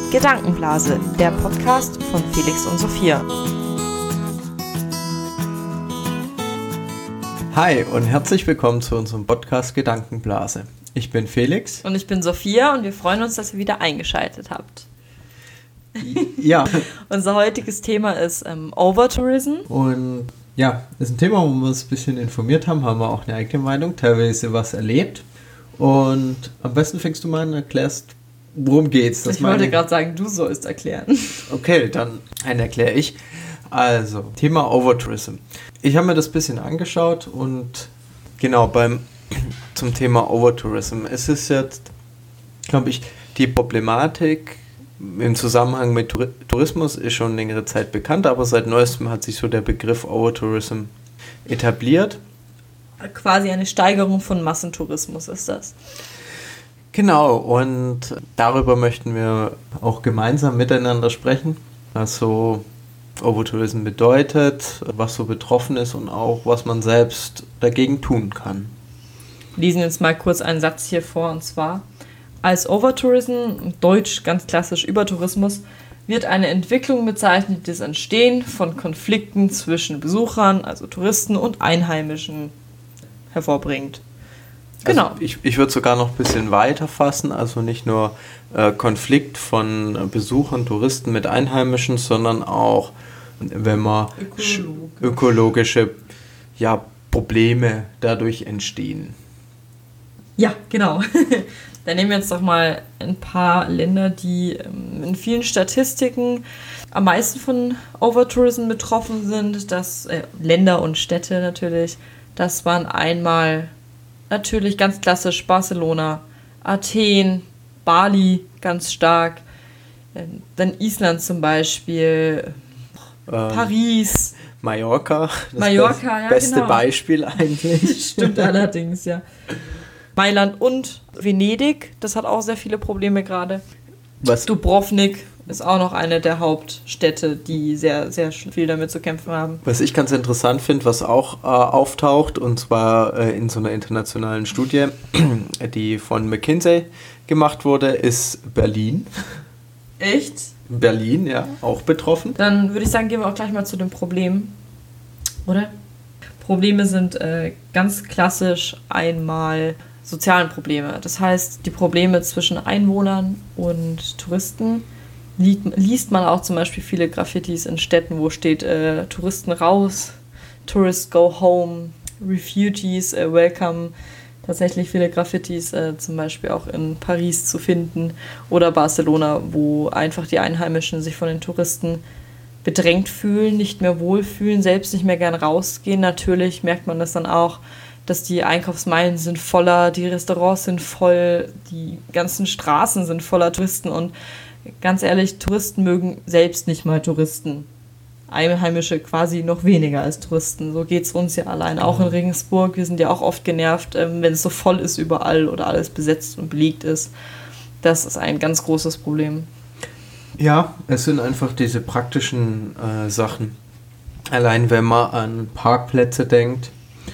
Gedankenblase, der Podcast von Felix und Sophia. Hi und herzlich willkommen zu unserem Podcast Gedankenblase. Ich bin Felix. Und ich bin Sophia und wir freuen uns, dass ihr wieder eingeschaltet habt. Ja. Unser heutiges Thema ist Overtourism. Und ja, ist ein Thema, wo wir uns ein bisschen informiert haben wir auch eine eigene Meinung, teilweise was erlebt. Und am besten fängst du mal an und erklärst, worum geht's. Ich wollte gerade sagen, du sollst erklären. Okay, dann erkläre ich. Also, Thema Overtourism. Ich habe mir das ein bisschen angeschaut und genau zum Thema Overtourism. Es ist jetzt, glaube ich, die Problematik im Zusammenhang mit Tourismus ist schon längere Zeit bekannt, aber seit neuestem hat sich so der Begriff Overtourism etabliert. Quasi eine Steigerung von Massentourismus ist das. Genau, und darüber möchten wir auch gemeinsam miteinander sprechen, was so Overtourism bedeutet, was so betroffen ist und auch, was man selbst dagegen tun kann. Wir lesen jetzt mal kurz einen Satz hier vor, und zwar: Als Overtourism, deutsch ganz klassisch Übertourismus, wird eine Entwicklung bezeichnet, die das Entstehen von Konflikten zwischen Besuchern, also Touristen, und Einheimischen hervorbringt. Genau. Also ich würde sogar noch ein bisschen weiter fassen, also nicht nur Konflikt von Besuchern, Touristen mit Einheimischen, sondern auch, wenn man ökologische Probleme dadurch entstehen. Ja, genau. Dann nehmen wir jetzt doch mal ein paar Länder, die in vielen Statistiken am meisten von Overtourism betroffen sind. Länder und Städte natürlich. Das waren einmal natürlich ganz klassisch Barcelona, Athen, Bali ganz stark, dann Island zum Beispiel, Paris. Mallorca, beste genau. Beispiel eigentlich. Stimmt allerdings, ja. Mailand und Venedig, das hat auch sehr viele Probleme gerade. Dubrovnik ist auch noch eine der Hauptstädte, die sehr, sehr viel damit zu kämpfen haben. Was ich ganz interessant finde, was auch auftaucht, und zwar in so einer internationalen Studie, die von McKinsey gemacht wurde, ist Berlin. Echt? Berlin, ja, auch betroffen. Dann würde ich sagen, gehen wir auch gleich mal zu den Problemen, oder? Probleme sind ganz klassisch einmal sozialen Probleme. Das heißt, die Probleme zwischen Einwohnern und Touristen liest man auch zum Beispiel viele Graffitis in Städten, wo steht Touristen raus, Tourists go home, Refugees welcome. Tatsächlich viele Graffitis zum Beispiel auch in Paris zu finden oder Barcelona, wo einfach die Einheimischen sich von den Touristen bedrängt fühlen, nicht mehr wohlfühlen, selbst nicht mehr gern rausgehen. Natürlich merkt man das dann auch, dass die Einkaufsmeilen sind voller, die Restaurants sind voll, die ganzen Straßen sind voller Touristen und ganz ehrlich, Touristen mögen selbst nicht mal Touristen. Einheimische quasi noch weniger als Touristen. So geht es uns ja allein. Auch in Regensburg, wir sind ja auch oft genervt, wenn es so voll ist überall oder alles besetzt und belegt ist. Das ist ein ganz großes Problem. Ja, es sind einfach diese praktischen Sachen. Allein wenn man an Parkplätze denkt,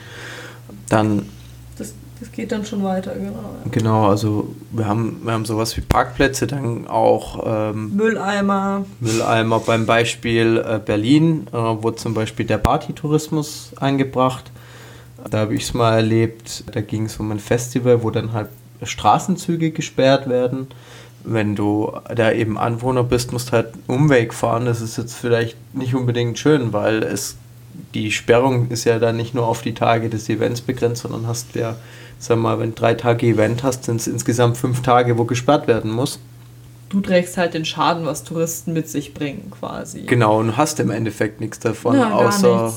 dann... Das geht dann schon weiter, genau. Genau, also wir haben sowas wie Parkplätze, dann auch Mülleimer beim Beispiel Berlin, wurde zum Beispiel der Partytourismus eingebracht. Da habe ich es mal erlebt, da ging es um ein Festival, wo dann halt Straßenzüge gesperrt werden. Wenn du da eben Anwohner bist, musst du halt einen Umweg fahren. Das ist jetzt vielleicht nicht unbedingt schön, weil die Sperrung ist ja dann nicht nur auf die Tage des Events begrenzt, sondern hast ja, sag mal, wenn du 3 Tage Event hast, sind es insgesamt 5 Tage, wo gesperrt werden muss. Du trägst halt den Schaden, was Touristen mit sich bringen, quasi. Genau, und hast im Endeffekt nichts davon, außer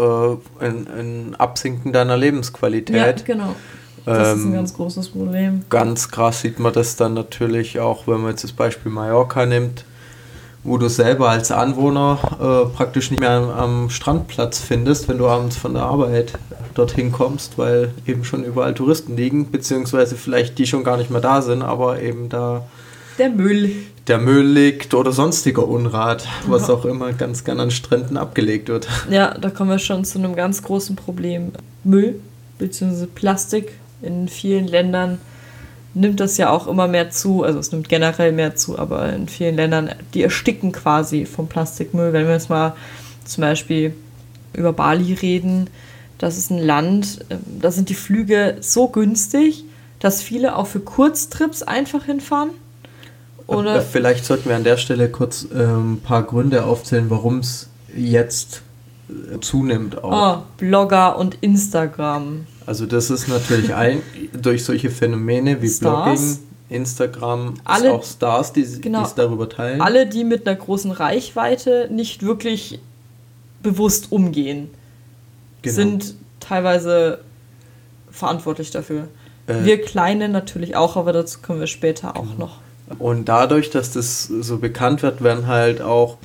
ein Absinken deiner Lebensqualität. Ja, genau. Das ist ein ganz großes Problem. Ganz krass sieht man das dann natürlich auch, wenn man jetzt das Beispiel Mallorca nimmt, wo du selber als Anwohner praktisch nicht mehr am Strandplatz findest, wenn du abends von der Arbeit dorthin kommst, weil eben schon überall Touristen liegen, beziehungsweise vielleicht die schon gar nicht mehr da sind, aber eben da der Müll liegt oder sonstiger Unrat, was auch immer ganz gern an Stränden abgelegt wird. Ja, da kommen wir schon zu einem ganz großen Problem. Müll bzw. Plastik in vielen Ländern nimmt das ja auch immer mehr zu, also es nimmt generell mehr zu, aber in vielen Ländern, die ersticken quasi vom Plastikmüll. Wenn wir jetzt mal zum Beispiel über Bali reden, das ist ein Land, da sind die Flüge so günstig, dass viele auch für Kurztrips einfach hinfahren. Oder vielleicht sollten wir an der Stelle kurz ein paar Gründe aufzählen, warum es jetzt zunimmt auch. Blogger und Instagram. Also das ist natürlich durch solche Phänomene wie Stars. Blogging, Instagram, Alle, auch Stars, die es darüber teilen. Alle, die mit einer großen Reichweite nicht wirklich bewusst umgehen, sind teilweise verantwortlich dafür. Wir Kleine natürlich auch, aber dazu kommen wir später auch noch. Und dadurch, dass das so bekannt wird, werden halt auch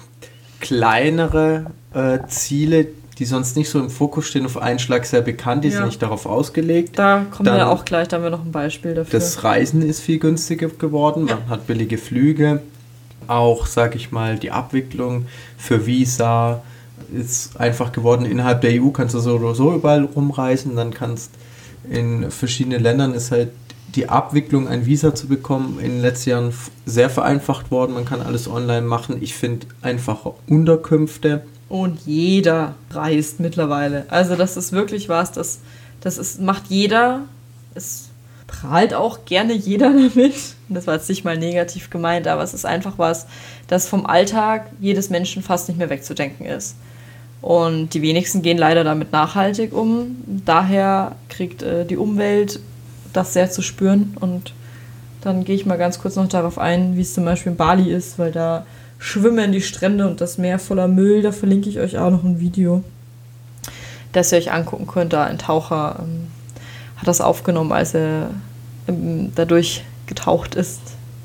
kleinere Ziele, die sonst nicht so im Fokus stehen, auf einen Schlag sehr bekannt, die sind nicht darauf ausgelegt. Da kommen wir auch gleich, da haben wir noch ein Beispiel dafür. Das Reisen ist viel günstiger geworden, man hat billige Flüge, auch, sag ich mal, die Abwicklung für Visa ist einfach geworden. Innerhalb der EU kannst du so oder so überall rumreisen, dann kannst in verschiedenen Ländern ist halt die Abwicklung, ein Visa zu bekommen, in den letzten Jahren sehr vereinfacht worden. Man kann alles online machen. Ich finde einfache Unterkünfte. Und jeder reist mittlerweile. Also das ist wirklich was, macht jeder. Es prahlt auch gerne jeder damit. Das war jetzt nicht mal negativ gemeint, aber es ist einfach was, das vom Alltag jedes Menschen fast nicht mehr wegzudenken ist. Und die wenigsten gehen leider damit nachhaltig um. Daher kriegt die Umwelt das sehr zu spüren. Und dann gehe ich mal ganz kurz noch darauf ein, wie es zum Beispiel in Bali ist, weil da schwimmen die Strände und das Meer voller Müll. Da verlinke ich euch auch noch ein Video, das ihr euch angucken könnt. Da ein Taucher hat das aufgenommen, als er dadurch getaucht ist.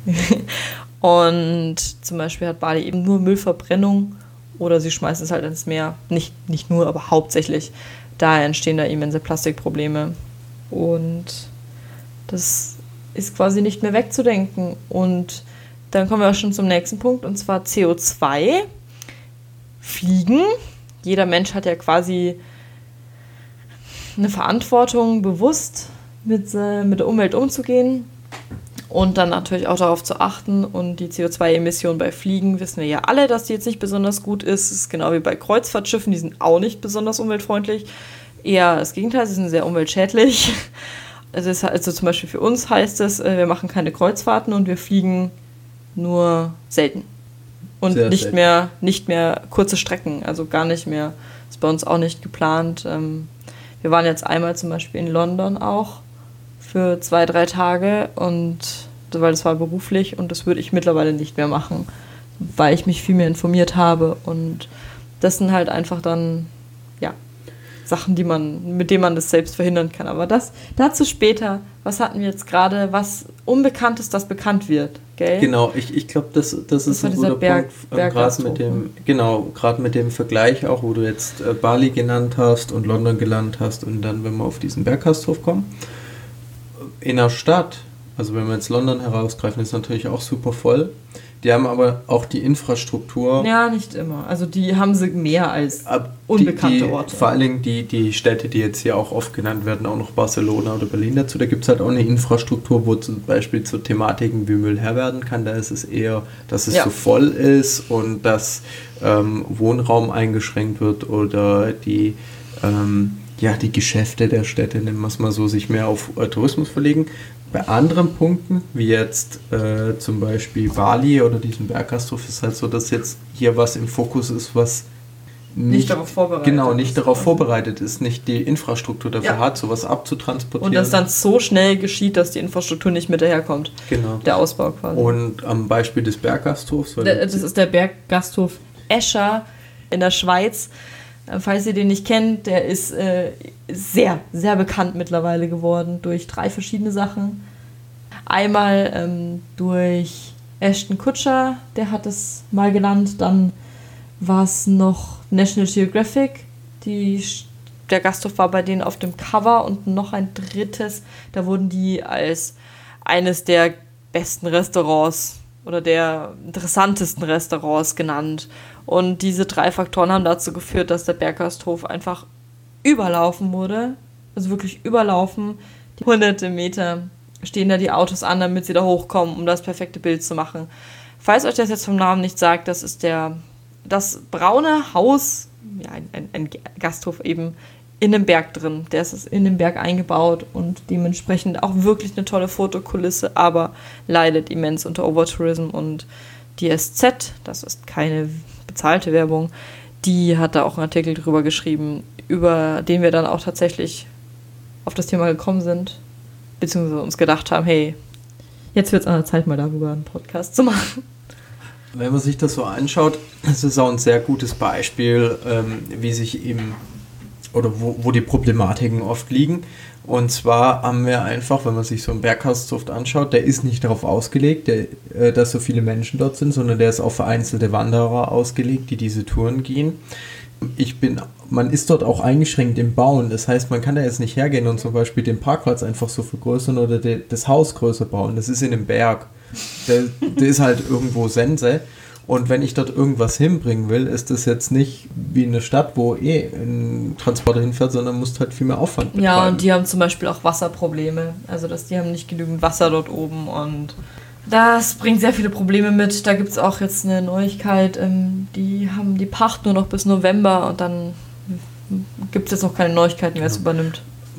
Und zum Beispiel hat Bali eben nur Müllverbrennung oder sie schmeißen es halt ins Meer. Nicht nur, aber hauptsächlich. Daher entstehen da immense Plastikprobleme. Und das ist quasi nicht mehr wegzudenken. Und dann kommen wir auch schon zum nächsten Punkt, und zwar CO2. Fliegen. Jeder Mensch hat ja quasi eine Verantwortung, bewusst mit der Umwelt umzugehen und dann natürlich auch darauf zu achten. Und die CO2-Emission bei Fliegen wissen wir ja alle, dass die jetzt nicht besonders gut ist. Das ist genau wie bei Kreuzfahrtschiffen, die sind auch nicht besonders umweltfreundlich. Eher das Gegenteil, sie sind sehr umweltschädlich. Also zum Beispiel für uns heißt es, wir machen keine Kreuzfahrten und wir fliegen nur selten. Und Sehr nicht selten. mehr kurze Strecken, also gar nicht mehr. Ist bei uns auch nicht geplant. Wir waren jetzt einmal zum Beispiel in London auch für 2-3 Tage, und weil das war beruflich, und das würde ich mittlerweile nicht mehr machen, weil ich mich viel mehr informiert habe. Und das sind halt einfach dann Sachen, mit denen man das selbst verhindern kann. Aber dazu später. Was hatten wir jetzt gerade? Was Unbekanntes, das bekannt wird, gell? Genau, ich glaube, das ist ein guter Punkt. Gerade mit dem Vergleich auch, wo du jetzt Bali genannt hast und London genannt hast, und dann, wenn wir auf diesen Berggasthof kommen. In der Stadt, also wenn wir jetzt London herausgreifen, ist natürlich auch super voll. Die haben aber auch die Infrastruktur. Ja, nicht immer. Also die haben sie mehr als unbekannte Orte. Vor allen Dingen die Städte, die jetzt hier auch oft genannt werden, auch noch Barcelona oder Berlin dazu, da gibt es halt auch eine Infrastruktur, wo zum Beispiel zu Thematiken wie Müll Herr werden kann. Da ist es eher, dass es so voll ist und dass Wohnraum eingeschränkt wird oder die Geschäfte der Städte, nennen wir es mal so, sich mehr auf Tourismus verlegen. Bei anderen Punkten, wie jetzt zum Beispiel Bali oder diesen Berggasthof, ist halt so, dass jetzt hier was im Fokus ist, was nicht darauf vorbereitet ist, nicht die Infrastruktur dafür hat, sowas abzutransportieren. Und das dann so schnell geschieht, dass die Infrastruktur nicht mit daherkommt. Genau. Der Ausbau quasi. Und am Beispiel des Berggasthofs. Das ist der Berggasthof Escher in der Schweiz. Falls ihr den nicht kennt, der ist sehr, sehr bekannt mittlerweile geworden durch 3 verschiedene Sachen. Einmal durch Ashton Kutcher, der hat es mal genannt. Dann war es noch National Geographic. Der Gasthof war bei denen auf dem Cover, und noch ein drittes. Da wurden die als eines der besten Restaurants oder der interessantesten Restaurants genannt. Und diese 3 Faktoren haben dazu geführt, dass der Berggasthof einfach überlaufen wurde. Also wirklich überlaufen. Die hunderte Meter stehen da die Autos an, damit sie da hochkommen, um das perfekte Bild zu machen. Falls euch das jetzt vom Namen nicht sagt, das ist das braune Haus, ja, ein Gasthof eben, in einem Berg drin. Der ist in den Berg eingebaut und dementsprechend auch wirklich eine tolle Fotokulisse, aber leidet immens unter Overtourism. Und die SZ, das ist keine bezahlte Werbung, die hat da auch einen Artikel drüber geschrieben, über den wir dann auch tatsächlich auf das Thema gekommen sind, beziehungsweise uns gedacht haben, hey, jetzt wird es an der Zeit, mal darüber einen Podcast zu machen. Wenn man sich das so anschaut, es ist auch ein sehr gutes Beispiel, wie sich eben oder wo die Problematiken oft liegen. Und zwar haben wir einfach, wenn man sich so einen Berghauszucht anschaut, der ist nicht darauf ausgelegt, dass so viele Menschen dort sind, sondern der ist auf vereinzelte Wanderer ausgelegt, die diese Touren gehen. Man ist dort auch eingeschränkt im Bauen. Das heißt, man kann da jetzt nicht hergehen und zum Beispiel den Parkplatz einfach so vergrößern oder das Haus größer bauen. Das ist in einem Berg. Der ist halt irgendwo Sense. Und wenn ich dort irgendwas hinbringen will, ist das jetzt nicht wie eine Stadt, wo ein Transporter hinfährt, sondern muss halt viel mehr Aufwand betreiben. Ja, und die haben zum Beispiel auch Wasserprobleme. Also die haben nicht genügend Wasser dort oben und das bringt sehr viele Probleme mit. Da gibt es auch jetzt eine Neuigkeit, die haben die Pacht nur noch bis November und dann gibt es jetzt noch keine Neuigkeiten, wer es übernimmt.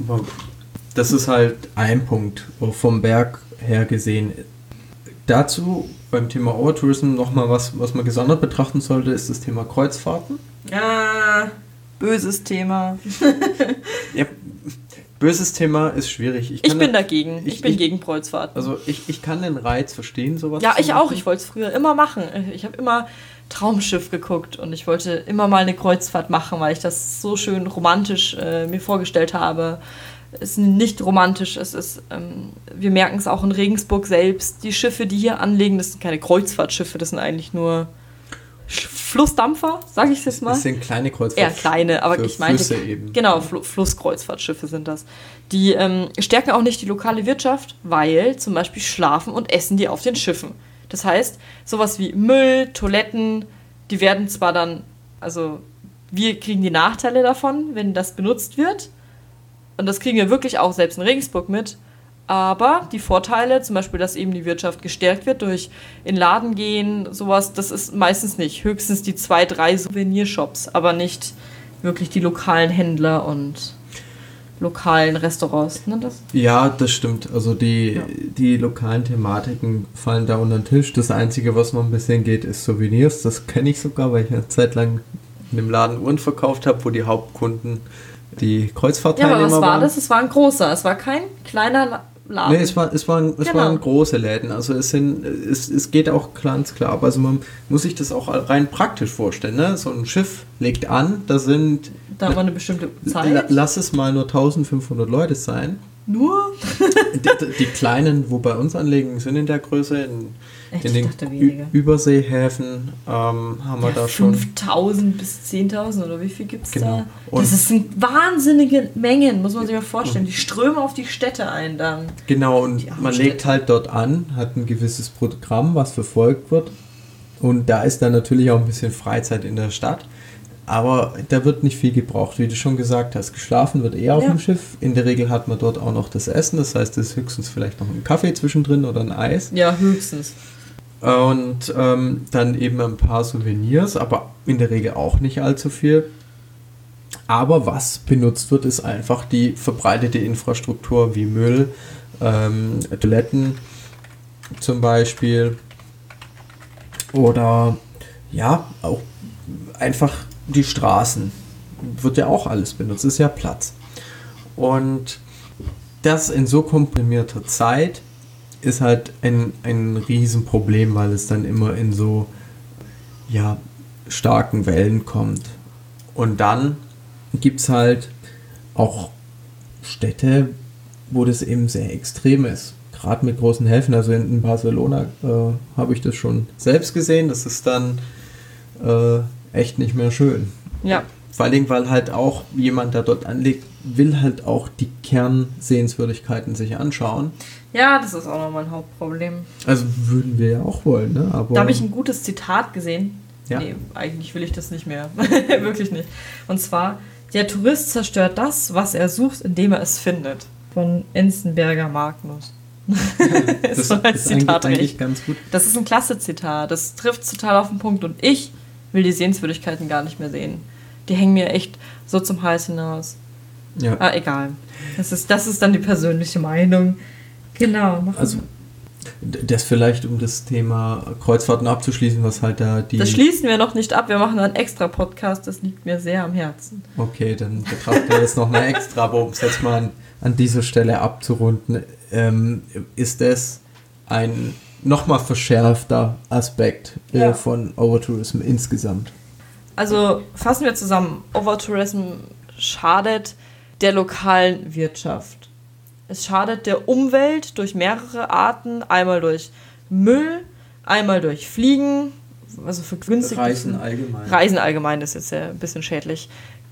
Das ist halt ein Punkt vom Berg her gesehen. Dazu beim Thema Overtourism nochmal was man gesondert betrachten sollte, ist das Thema Kreuzfahrten. Ja, böses Thema. Ja, böses Thema ist schwierig. Ich bin dagegen. Ich bin gegen Kreuzfahrten. Also ich kann den Reiz verstehen, sowas ja, zu ich machen. auch. Ich wollte es früher immer machen. Ich habe immer Traumschiff geguckt und ich wollte immer mal eine Kreuzfahrt machen, weil ich das so schön romantisch mir vorgestellt habe. Es ist nicht romantisch, wir merken es auch in Regensburg selbst. Die Schiffe, die hier anlegen, das sind keine Kreuzfahrtschiffe, das sind eigentlich nur Flussdampfer, sage ich es jetzt mal. Das sind kleine Kreuzfahrtschiffe. Ja, kleine, aber ich meine, genau, Flusskreuzfahrtschiffe sind das. Die stärken auch nicht die lokale Wirtschaft, weil zum Beispiel schlafen und essen die auf den Schiffen. Das heißt, sowas wie Müll, Toiletten, die werden zwar dann, also wir kriegen die Nachteile davon, wenn das benutzt wird. Und das kriegen wir wirklich auch selbst in Regensburg mit. Aber die Vorteile, zum Beispiel, dass eben die Wirtschaft gestärkt wird durch in Laden gehen, sowas, das ist meistens nicht. Höchstens die 2, 3 Souvenirshops, aber nicht wirklich die lokalen Händler und lokalen Restaurants. Ne, das? Ja, das stimmt. Also die lokalen Thematiken fallen da unter den Tisch. Das Einzige, was noch ein bisschen geht, ist Souvenirs. Das kenne ich sogar, weil ich eine Zeit lang in einem Laden Uhren verkauft habe, wo die Hauptkunden die Kreuzfahrtteilnehmer waren. Ja, aber was war das? Es war ein großer, es war kein kleiner Laden. Nee, es waren große Läden. Also es geht auch ganz klar ab. Also man muss sich das auch rein praktisch vorstellen. Ne? So ein Schiff legt an, da war eine bestimmte Zeit. Lass es mal nur 1500 Leute sein. Nur? Die kleinen, wo bei uns anlegen, sind in der Größe. In den Überseehäfen haben wir da schon 5.000 bis 10.000 oder wie viel gibt es genau. Da? Das sind wahnsinnige Mengen, muss man sich mal vorstellen. Die strömen auf die Städte ein dann. Genau, und man legt halt dort an, hat ein gewisses Programm, was verfolgt wird. Und da ist dann natürlich auch ein bisschen Freizeit in der Stadt. Aber da wird nicht viel gebraucht, wie du schon gesagt hast. Geschlafen wird eher auf dem Schiff. In der Regel hat man dort auch noch das Essen. Das heißt, es ist höchstens vielleicht noch ein Kaffee zwischendrin oder ein Eis. Ja, höchstens. Und dann eben ein paar Souvenirs, aber in der Regel auch nicht allzu viel. Aber was benutzt wird, ist einfach die verbreitete Infrastruktur wie Müll, Toiletten zum Beispiel. Oder ja, auch einfach die Straßen. Wird ja auch alles benutzt, ist ja Platz. Und das in so komprimierter Zeit ist halt ein Riesenproblem, weil es dann immer in so starken Wellen kommt. Und dann gibt es halt auch Städte, wo das eben sehr extrem ist. Gerade mit großen Häfen, also in Barcelona habe ich das schon selbst gesehen, das ist dann echt nicht mehr schön. Ja. Vor allem, weil halt auch jemand, der dort anlegt, will halt auch die Kernsehenswürdigkeiten sich anschauen. Ja, das ist auch noch mein Hauptproblem. Also würden wir ja auch wollen, ne? Aber da habe ich ein gutes Zitat gesehen. Ja. Nee, eigentlich will ich das nicht mehr. Wirklich nicht. Und zwar, der Tourist zerstört das, was er sucht, indem er es findet. Von Enzensberger Magnus. Das ist eigentlich ganz gut. Das ist ein klasse Zitat. Das trifft total auf den Punkt. Und ich will die Sehenswürdigkeiten gar nicht mehr sehen. Die hängen mir echt so zum Hals hinaus. Ja. Egal. Das ist dann die persönliche Meinung. Genau. Also das vielleicht, um das Thema Kreuzfahrten abzuschließen, was halt da die... Das schließen wir noch nicht ab, wir machen einen extra Podcast, das liegt mir sehr am Herzen. Okay, dann betrachten wir das nochmal extra, aber um es jetzt mal an dieser Stelle abzurunden, ist es ein nochmal verschärfter Aspekt von Overtourism insgesamt. Also fassen wir zusammen, Overtourism schadet der lokalen Wirtschaft. Es schadet der Umwelt durch mehrere Arten. Einmal durch Müll, einmal durch Fliegen, also für günstige Reisen allgemein ist jetzt ja ein bisschen schädlich.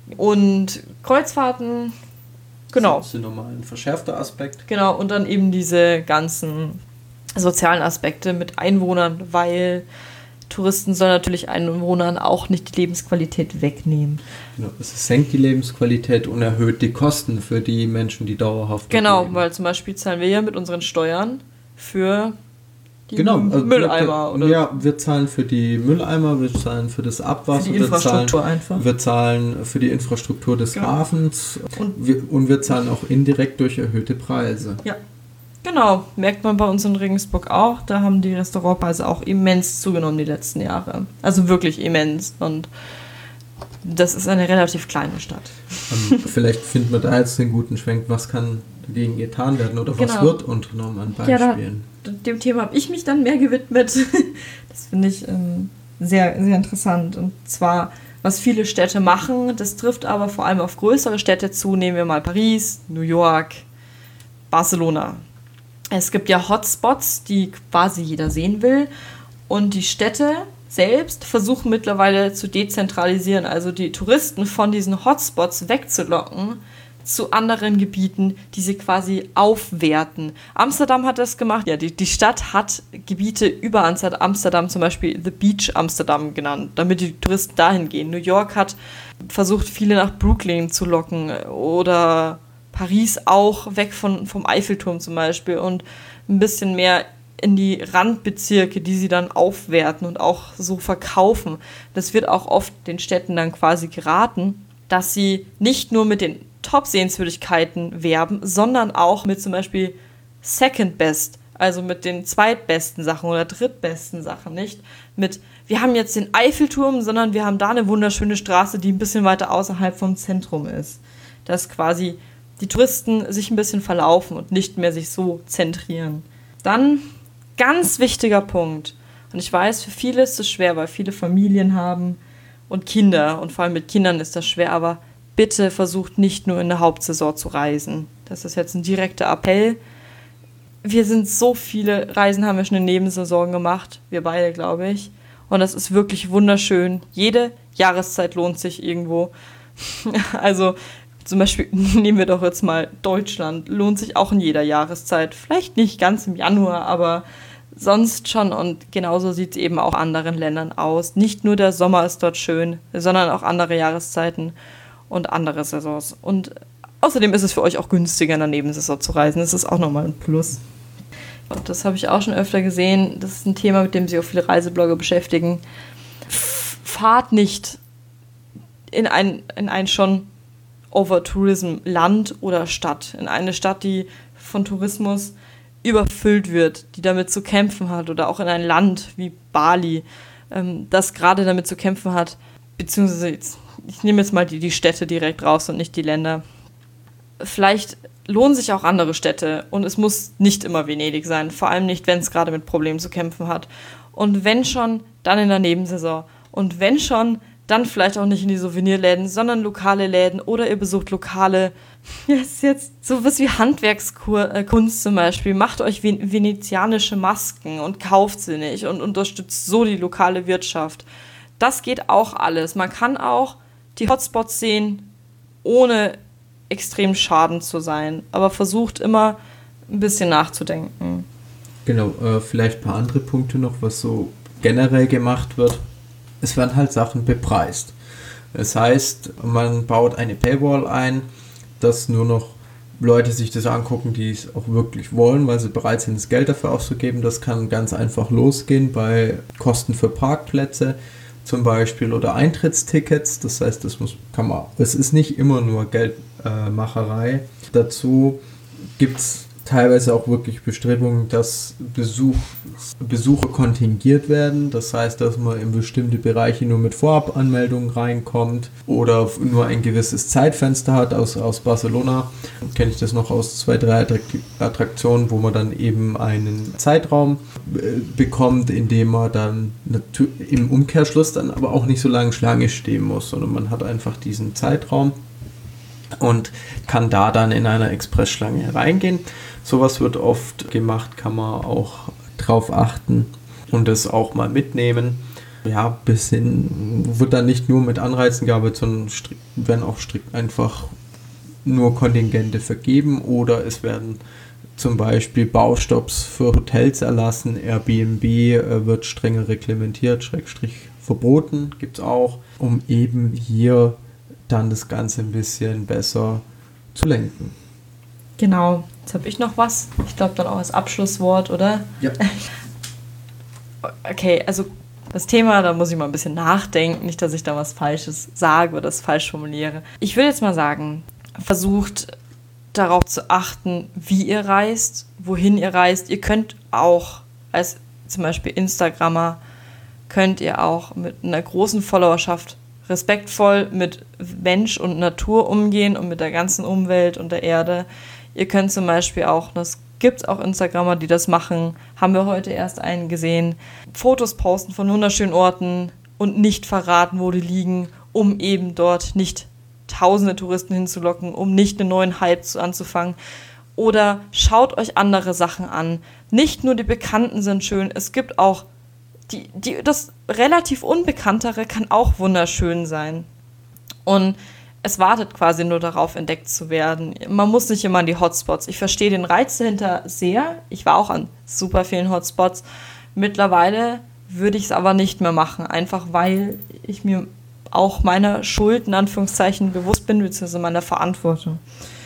Und Kreuzfahrten, genau. Das ist nochmal ein verschärfter Aspekt. Genau, und dann eben diese ganzen sozialen Aspekte mit Einwohnern, weil Touristen sollen natürlich Einwohnern auch nicht die Lebensqualität wegnehmen. Genau, es senkt die Lebensqualität und erhöht die Kosten für die Menschen, die dauerhaft genau, leben. Weil zum Beispiel zahlen wir ja mit unseren Steuern für die Mülleimer. Wir zahlen für die Mülleimer, wir zahlen für das Abwasser, für die Infrastruktur wir zahlen für die Infrastruktur des Hafens und wir zahlen auch indirekt durch erhöhte Preise. Ja. Genau, merkt man bei uns in Regensburg auch. Da haben die Restaurantpreise auch immens zugenommen die letzten Jahre. Also wirklich immens. Und das ist eine relativ kleine Stadt. Vielleicht finden wir da jetzt einen guten Schwenk. Was kann dagegen getan werden oder was wird unternommen an Beispielen? Ja, dem Thema habe ich mich dann mehr gewidmet. Das finde ich sehr, sehr interessant. Und zwar, was viele Städte machen, das trifft aber vor allem auf größere Städte zu. Nehmen wir mal Paris, New York, Barcelona. Es gibt ja Hotspots, die quasi jeder sehen will. Und die Städte selbst versuchen mittlerweile zu dezentralisieren, also die Touristen von diesen Hotspots wegzulocken zu anderen Gebieten, die sie quasi aufwerten. Amsterdam hat das gemacht. Ja, die Stadt hat Gebiete über Amsterdam, zum Beispiel The Beach Amsterdam genannt, damit die Touristen dahin gehen. New York hat versucht, viele nach Brooklyn zu locken oder Paris auch, weg vom Eiffelturm zum Beispiel und ein bisschen mehr in die Randbezirke, die sie dann aufwerten und auch so verkaufen. Das wird auch oft den Städten dann quasi geraten, dass sie nicht nur mit den Top-Sehenswürdigkeiten werben, sondern auch mit zum Beispiel Second Best, also mit den zweitbesten Sachen oder drittbesten Sachen, nicht mit, wir haben jetzt den Eiffelturm, sondern wir haben da eine wunderschöne Straße, die ein bisschen weiter außerhalb vom Zentrum ist. Dass quasi die Touristen sich ein bisschen verlaufen und nicht mehr sich so zentrieren. Dann, ganz wichtiger Punkt, und ich weiß, für viele ist es schwer, weil viele Familien haben und Kinder, und vor allem mit Kindern ist das schwer, aber bitte versucht nicht nur in der Hauptsaison zu reisen. Das ist jetzt ein direkter Appell. Wir sind so viele Reisen, haben wir schon in Nebensaison gemacht, wir beide, glaube ich, und das ist wirklich wunderschön. Jede Jahreszeit lohnt sich irgendwo. Also zum Beispiel nehmen wir doch jetzt mal Deutschland, lohnt sich auch in jeder Jahreszeit. Vielleicht nicht ganz im Januar, aber sonst schon. Und genauso sieht es eben auch in anderen Ländern aus. Nicht nur der Sommer ist dort schön, sondern auch andere Jahreszeiten und andere Saisons. Und außerdem ist es für euch auch günstiger, in der Nebensaison zu reisen. Das ist auch nochmal ein Plus. Und das habe ich auch schon öfter gesehen. Das ist ein Thema, mit dem sich auch viele Reiseblogger beschäftigen. Fahrt nicht in ein schon Overtourism-Land oder Stadt. In eine Stadt, die von Tourismus überfüllt wird, die damit zu kämpfen hat. Oder auch in ein Land wie Bali, das gerade damit zu kämpfen hat. Beziehungsweise, ich nehme jetzt mal die Städte direkt raus und nicht die Länder. Vielleicht lohnen sich auch andere Städte. Und es muss nicht immer Venedig sein. Vor allem nicht, wenn es gerade mit Problemen zu kämpfen hat. Und wenn schon, dann in der Nebensaison. Und wenn schon, dann vielleicht auch nicht in die Souvenirläden, sondern lokale Läden oder ihr besucht lokale, jetzt sowas wie Handwerkskunst zum Beispiel. Macht euch venezianische Masken und kauft sie nicht und unterstützt so die lokale Wirtschaft. Das geht auch alles. Man kann auch die Hotspots sehen, ohne extrem schaden zu sein, aber versucht immer ein bisschen nachzudenken. Genau, vielleicht ein paar andere Punkte noch, was so generell gemacht wird. Es werden halt Sachen bepreist. Das heißt, man baut eine Paywall ein, dass nur noch Leute sich das angucken, die es auch wirklich wollen, weil sie bereit sind, das Geld dafür auszugeben. Das kann ganz einfach losgehen bei Kosten für Parkplätze zum Beispiel oder Eintrittstickets. Das heißt, es ist nicht immer nur Geldmacherei. Dazu gibt es teilweise auch wirklich Bestrebungen, dass Besucher kontingiert werden. Das heißt, dass man in bestimmte Bereiche nur mit Vorabanmeldungen reinkommt oder nur ein gewisses Zeitfenster hat. Aus Barcelona kenne ich das noch aus 2, 3 Attraktionen, wo man dann eben einen Zeitraum bekommt, in dem man dann im Umkehrschluss dann aber auch nicht so lange Schlange stehen muss, sondern man hat einfach diesen Zeitraum und kann da dann in einer Expressschlange reingehen. Sowas wird oft gemacht, kann man auch drauf achten und das auch mal mitnehmen. Ja, wird dann nicht nur mit Anreizen gearbeitet, sondern werden auch strikt einfach nur Kontingente vergeben oder es werden zum Beispiel Baustopps für Hotels erlassen. Airbnb wird strenger reglementiert, verboten, gibt es auch, um eben hier dann das Ganze ein bisschen besser zu lenken. Genau, jetzt habe ich noch was. Ich glaube dann auch als Abschlusswort, oder? Ja. Okay, also das Thema, da muss ich mal ein bisschen nachdenken, nicht, dass ich da was Falsches sage oder das falsch formuliere. Ich will jetzt mal sagen, versucht darauf zu achten, wie ihr reist, wohin ihr reist. Ihr könnt auch als zum Beispiel Instagrammer, könnt ihr auch mit einer großen Followerschaft respektvoll mit Mensch und Natur umgehen und mit der ganzen Umwelt und der Erde. Ihr könnt zum Beispiel auch, das gibt es auch Instagrammer, die das machen, haben wir heute erst einen gesehen, Fotos posten von wunderschönen Orten und nicht verraten, wo die liegen, um eben dort nicht tausende Touristen hinzulocken, um nicht einen neuen Hype anzufangen. Oder schaut euch andere Sachen an. Nicht nur die Bekannten sind schön, es gibt auch das relativ Unbekanntere kann auch wunderschön sein. Und es wartet quasi nur darauf, entdeckt zu werden. Man muss nicht immer an die Hotspots. Ich verstehe den Reiz dahinter sehr. Ich war auch an super vielen Hotspots. Mittlerweile würde ich es aber nicht mehr machen, einfach weil ich mir auch meiner Schuld in Anführungszeichen bewusst bin, beziehungsweise meiner Verantwortung.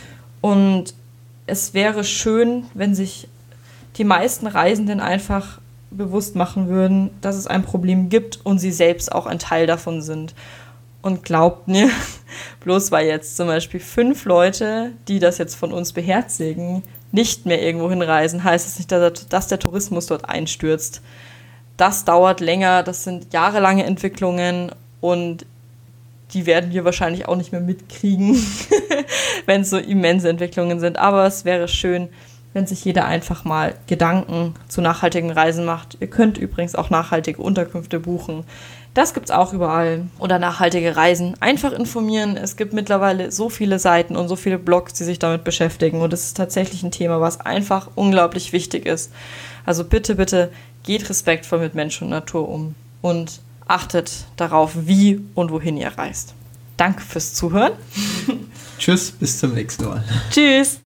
Und es wäre schön, wenn sich die meisten Reisenden einfach bewusst machen würden, dass es ein Problem gibt und sie selbst auch ein Teil davon sind. Und glaubt mir, bloß weil jetzt zum Beispiel 5 Leute, die das jetzt von uns beherzigen, nicht mehr irgendwo hinreisen, heißt es nicht, dass der Tourismus dort einstürzt. Das dauert länger, das sind jahrelange Entwicklungen und die werden wir wahrscheinlich auch nicht mehr mitkriegen, wenn es so immense Entwicklungen sind. Aber es wäre schön, wenn sich jeder einfach mal Gedanken zu nachhaltigen Reisen macht. Ihr könnt übrigens auch nachhaltige Unterkünfte buchen. Das gibt es auch überall. Oder nachhaltige Reisen. Einfach informieren. Es gibt mittlerweile so viele Seiten und so viele Blogs, die sich damit beschäftigen. Und es ist tatsächlich ein Thema, was einfach unglaublich wichtig ist. Also bitte, bitte geht respektvoll mit Mensch und Natur um. Und achtet darauf, wie und wohin ihr reist. Danke fürs Zuhören. Tschüss, bis zum nächsten Mal. Tschüss.